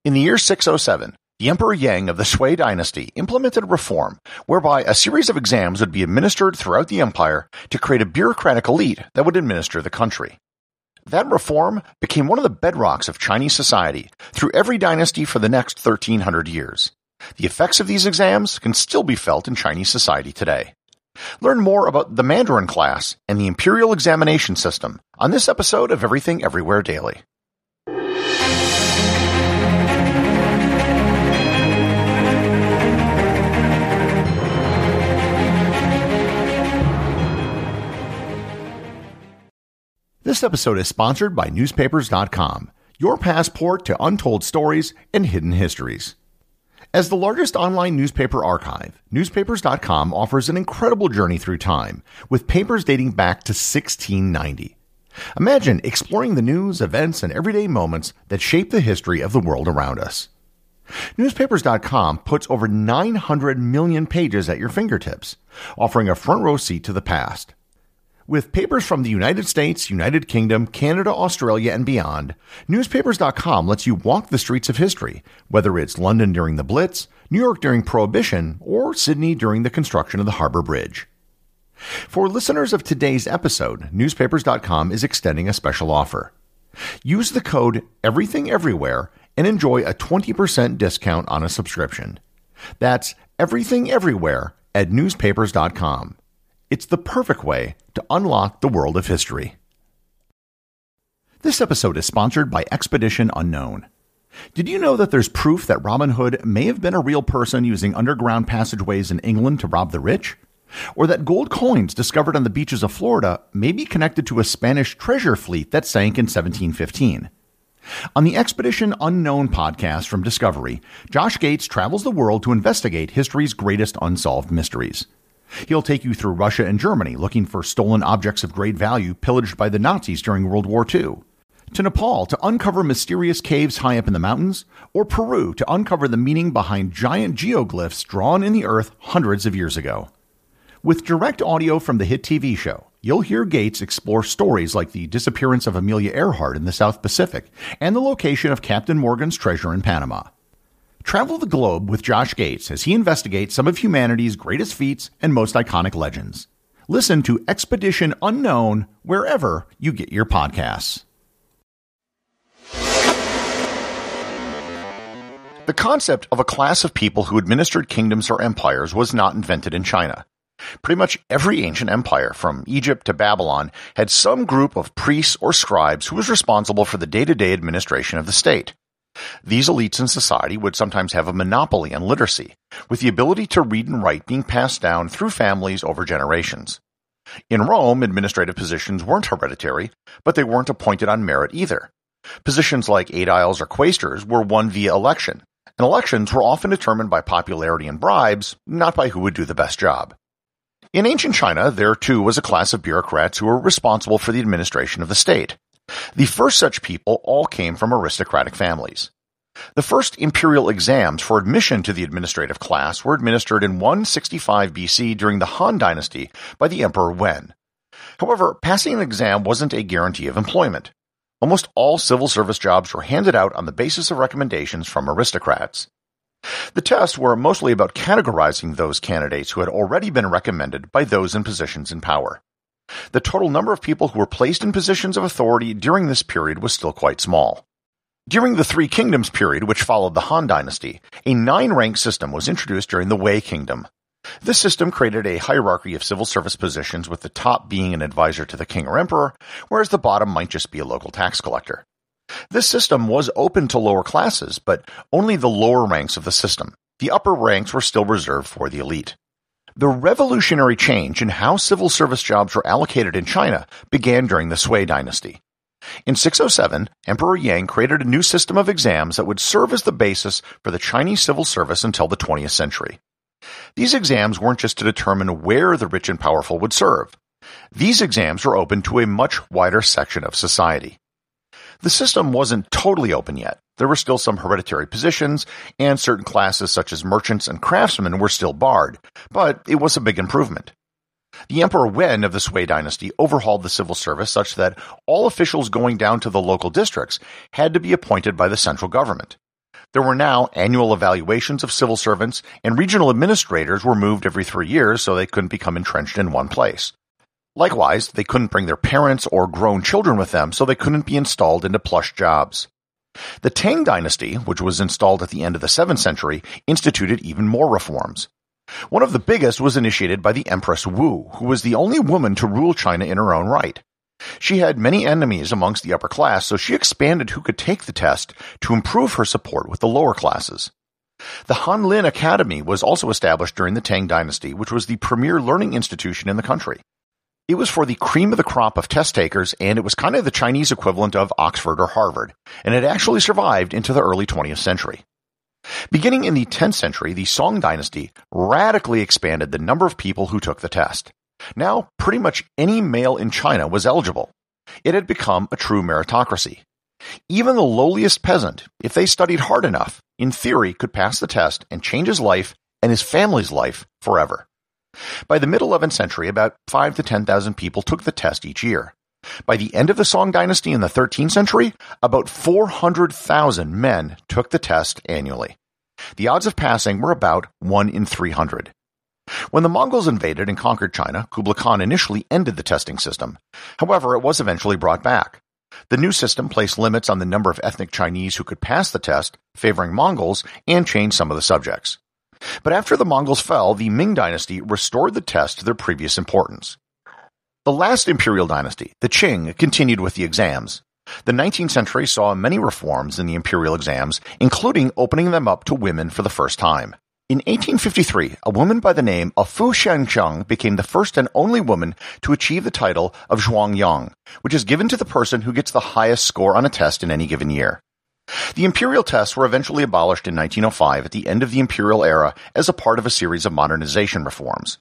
In the year 607, the Emperor Yang of the Sui dynasty implemented a reform whereby a series of exams would be administered throughout the empire to create a bureaucratic elite that would administer the country. That reform became one of the bedrocks of Chinese society through every dynasty for the next 1,300 years. The effects of these exams can still be felt in Chinese society today. Learn more about the Mandarin class and the imperial examination system on this episode of Everything Everywhere Daily. This episode is sponsored by Newspapers.com, your passport to untold stories and hidden histories. As the largest online newspaper archive, Newspapers.com offers an incredible journey through time, with papers dating back to 1690. Imagine exploring the news, events, and everyday moments that shape the history of the world around us. Newspapers.com puts over 900 million pages at your fingertips, offering a front row seat to the past. With papers from the United States, United Kingdom, Canada, Australia, and beyond, Newspapers.com lets you walk the streets of history, whether it's London during the Blitz, New York during Prohibition, or Sydney during the construction of the Harbour Bridge. For listeners of today's episode, Newspapers.com is extending a special offer. Use the code EVERYTHINGEVERYWHERE and enjoy a 20% discount on a subscription. That's Everything Everywhere at Newspapers.com. It's the perfect way to unlock the world of history. This episode is sponsored by Expedition Unknown. Did you know that there's proof that Robin Hood may have been a real person using underground passageways in England to rob the rich? Or that gold coins discovered on the beaches of Florida may be connected to a Spanish treasure fleet that sank in 1715? On the Expedition Unknown podcast from Discovery, Josh Gates travels the world to investigate history's greatest unsolved mysteries. He'll take you through Russia and Germany looking for stolen objects of great value pillaged by the Nazis during World War II, to Nepal to uncover mysterious caves high up in the mountains, or Peru to uncover the meaning behind giant geoglyphs drawn in the earth hundreds of years ago. With direct audio from the hit TV show, you'll hear Gates explore stories like the disappearance of Amelia Earhart in the South Pacific and the location of Captain Morgan's treasure in Panama. Travel the globe with Josh Gates as he investigates some of humanity's greatest feats and most iconic legends. Listen to Expedition Unknown wherever you get your podcasts. The concept of a class of people who administered kingdoms or empires was not invented in China. Pretty much every ancient empire, from Egypt to Babylon, had some group of priests or scribes who was responsible for the day-to-day administration of the state. These elites in society would sometimes have a monopoly on literacy, with the ability to read and write being passed down through families over generations. In Rome, administrative positions weren't hereditary, but they weren't appointed on merit either. Positions like aediles or quaestors were won via election, and elections were often determined by popularity and bribes, not by who would do the best job. In ancient China, there too was a class of bureaucrats who were responsible for the administration of the state. The first such people all came from aristocratic families. The first imperial exams for admission to the administrative class were administered in 165 BC during the Han Dynasty by the Emperor Wen. However, passing an exam wasn't a guarantee of employment. Almost all civil service jobs were handed out on the basis of recommendations from aristocrats. The tests were mostly about categorizing those candidates who had already been recommended by those in positions in power. The total number of people who were placed in positions of authority during this period was still quite small. During the Three Kingdoms period, which followed the Han Dynasty, a 9-rank system was introduced during the Wei Kingdom. This system created a hierarchy of civil service positions, with the top being an advisor to the king or emperor, whereas the bottom might just be a local tax collector. This system was open to lower classes, but only the lower ranks of the system. The upper ranks were still reserved for the elite. The revolutionary change in how civil service jobs were allocated in China began during the Sui dynasty. In 607, Emperor Yang created a new system of exams that would serve as the basis for the Chinese civil service until the 20th century. These exams weren't just to determine where the rich and powerful would serve. These exams were open to a much wider section of society. The system wasn't totally open yet. There were still some hereditary positions, and certain classes such as merchants and craftsmen were still barred, but it was a big improvement. The Emperor Wen of the Sui dynasty overhauled the civil service such that all officials going down to the local districts had to be appointed by the central government. There were now annual evaluations of civil servants, and regional administrators were moved every 3 years so they couldn't become entrenched in one place. Likewise, they couldn't bring their parents or grown children with them, so they couldn't be installed into plush jobs. The Tang dynasty, which was installed at the end of the 7th century, instituted even more reforms. One of the biggest was initiated by the Empress Wu, who was the only woman to rule China in her own right. She had many enemies amongst the upper class, so she expanded who could take the test to improve her support with the lower classes. The Hanlin Academy was also established during the Tang dynasty, which was the premier learning institution in the country. It was for the cream of the crop of test takers, and it was kind of the Chinese equivalent of Oxford or Harvard, and it actually survived into the early 20th century. Beginning in the 10th century, the Song dynasty radically expanded the number of people who took the test. Now, pretty much any male in China was eligible. It had become a true meritocracy. Even the lowliest peasant, if they studied hard enough, in theory could pass the test and change his life and his family's life forever. By the mid-11th century, about 5,000 to 10,000 people took the test each year. By the end of the Song dynasty in the 13th century, about 400,000 men took the test annually. The odds of passing were about 1 in 300. When the Mongols invaded and conquered China, Kublai Khan initially ended the testing system. However, it was eventually brought back. The new system placed limits on the number of ethnic Chinese who could pass the test, favoring Mongols, and changed some of the subjects. But after the Mongols fell, the Ming dynasty restored the test to their previous importance. The last imperial dynasty, the Qing, continued with the exams. The 19th century saw many reforms in the imperial exams, including opening them up to women for the first time. In 1853, a woman by the name of Fu Xianqiang became the first and only woman to achieve the title of Zhuangyang, which is given to the person who gets the highest score on a test in any given year. The imperial tests were eventually abolished in 1905 at the end of the imperial era as a part of a series of modernization reforms.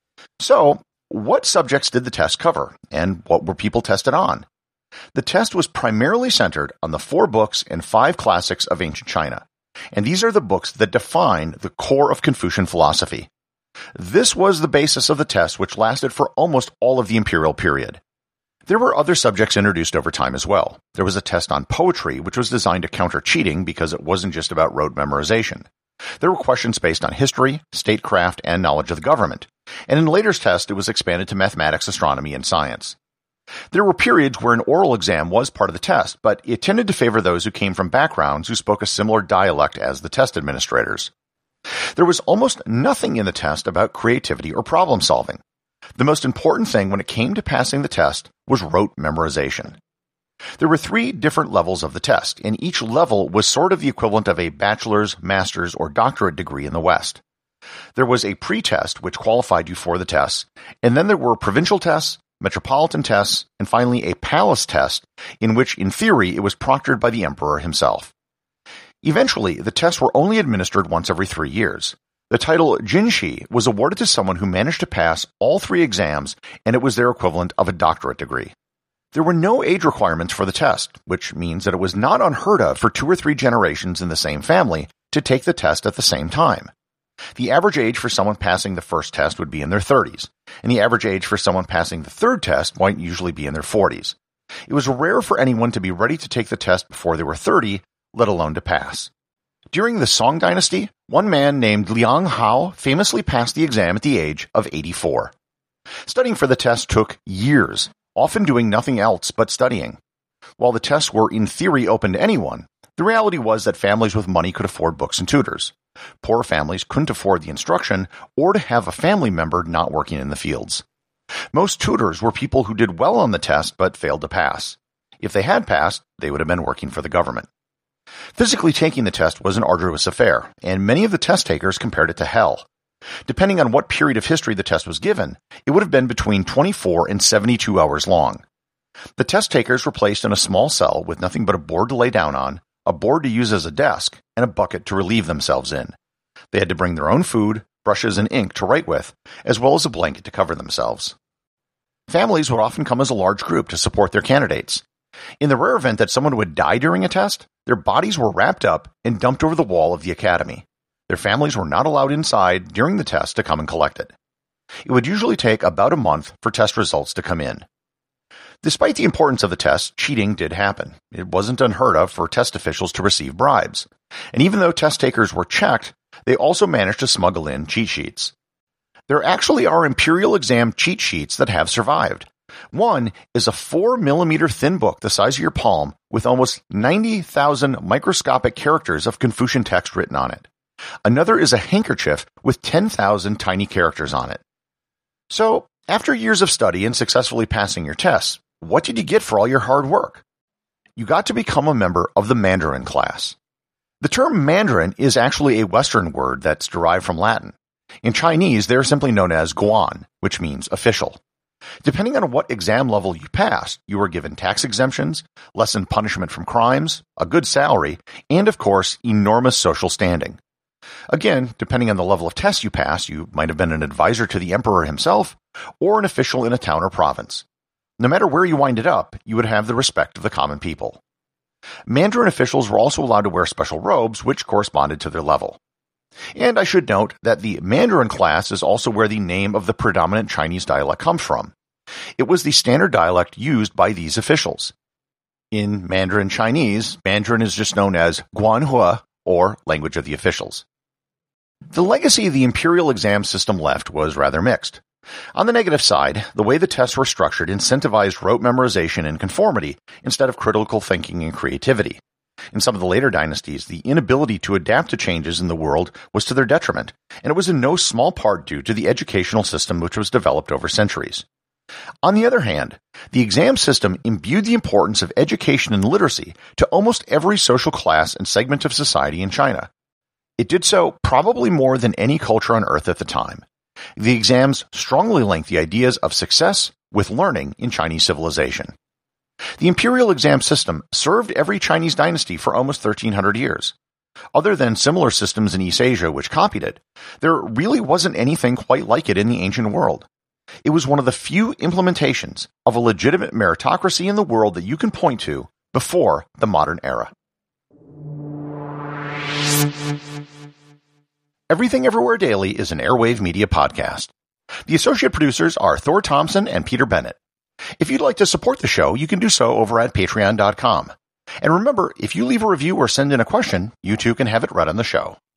So, what subjects did the test cover, and what were people tested on? The test was primarily centered on the 4 books and 5 classics of ancient China. And these are the books that define the core of Confucian philosophy. This was the basis of the test, which lasted for almost all of the imperial period. There were other subjects introduced over time as well. There was a test on poetry, which was designed to counter cheating because it wasn't just about rote memorization. There were questions based on history, statecraft, and knowledge of the government. And in later tests, it was expanded to mathematics, astronomy, and science. There were periods where an oral exam was part of the test, but it tended to favor those who came from backgrounds who spoke a similar dialect as the test administrators. There was almost nothing in the test about creativity or problem solving. The most important thing when it came to passing the test was rote memorization. There were 3 different levels of the test, and each level was sort of the equivalent of a bachelor's, master's, or doctorate degree in the West. There was a pre-test, which qualified you for the tests, and then there were provincial tests, metropolitan tests, and finally a palace test, in which, in theory, it was proctored by the emperor himself. Eventually, the tests were only administered once every 3 years. The title Jinshi was awarded to someone who managed to pass all 3 exams, and it was their equivalent of a doctorate degree. There were no age requirements for the test, which means that it was not unheard of for 2 or 3 generations in the same family to take the test at the same time. The average age for someone passing the first test would be in their 30s, and the average age for someone passing the third test might usually be in their 40s. It was rare for anyone to be ready to take the test before they were 30, let alone to pass. During the Song dynasty, one man named Liang Hao famously passed the exam at the age of 84. Studying for the test took years, often doing nothing else but studying. While the tests were in theory open to anyone, the reality was that families with money could afford books and tutors. Poor families couldn't afford the instruction or to have a family member not working in the fields. Most tutors were people who did well on the test but failed to pass. If they had passed, they would have been working for the government. Physically taking the test was an arduous affair, and many of the test takers compared it to hell. Depending on what period of history the test was given, it would have been between 24 and 72 hours long. The test takers were placed in a small cell with nothing but a board to lay down on, a board to use as a desk, and a bucket to relieve themselves in. They had to bring their own food, brushes, and ink to write with, as well as a blanket to cover themselves. Families would often come as a large group to support their candidates. In the rare event that someone would die during a test, their bodies were wrapped up and dumped over the wall of the academy. Their families were not allowed inside during the test to come and collect it. It would usually take about a month for test results to come in. Despite the importance of the test, cheating did happen. It wasn't unheard of for test officials to receive bribes. And even though test takers were checked, they also managed to smuggle in cheat sheets. There actually are imperial exam cheat sheets that have survived. One is a 4mm thin book the size of your palm with almost 90,000 microscopic characters of Confucian text written on it. Another is a handkerchief with 10,000 tiny characters on it. So, after years of study and successfully passing your tests, what did you get for all your hard work? You got to become a member of the Mandarin class. The term Mandarin is actually a Western word that's derived from Latin. In Chinese, they're simply known as Guan, which means official. Depending on what exam level you passed, you were given tax exemptions, lessened punishment from crimes, a good salary, and of course, enormous social standing. Again, depending on the level of test you passed, you might have been an advisor to the emperor himself, or an official in a town or province. No matter where you winded up, you would have the respect of the common people. Mandarin officials were also allowed to wear special robes, which corresponded to their level. And I should note that the Mandarin class is also where the name of the predominant Chinese dialect comes from. It was the standard dialect used by these officials. In Mandarin Chinese, Mandarin is just known as Guanhua, or language of the officials. The legacy the imperial exam system left was rather mixed. On the negative side, the way the tests were structured incentivized rote memorization and conformity instead of critical thinking and creativity. In some of the later dynasties, the inability to adapt to changes in the world was to their detriment, and it was in no small part due to the educational system which was developed over centuries. On the other hand, the exam system imbued the importance of education and literacy to almost every social class and segment of society in China. It did so probably more than any culture on earth at the time. The exams strongly linked the ideas of success with learning in Chinese civilization. The imperial exam system served every Chinese dynasty for almost 1,300 years. Other than similar systems in East Asia which copied it, there really wasn't anything quite like it in the ancient world. It was one of the few implementations of a legitimate meritocracy in the world that you can point to before the modern era. Everything Everywhere Daily is an Airwave Media podcast. The associate producers are Thor Thompson and Peter Bennett. If you'd like to support the show, you can do so over at patreon.com. And remember, if you leave a review or send in a question, you too can have it read on the show.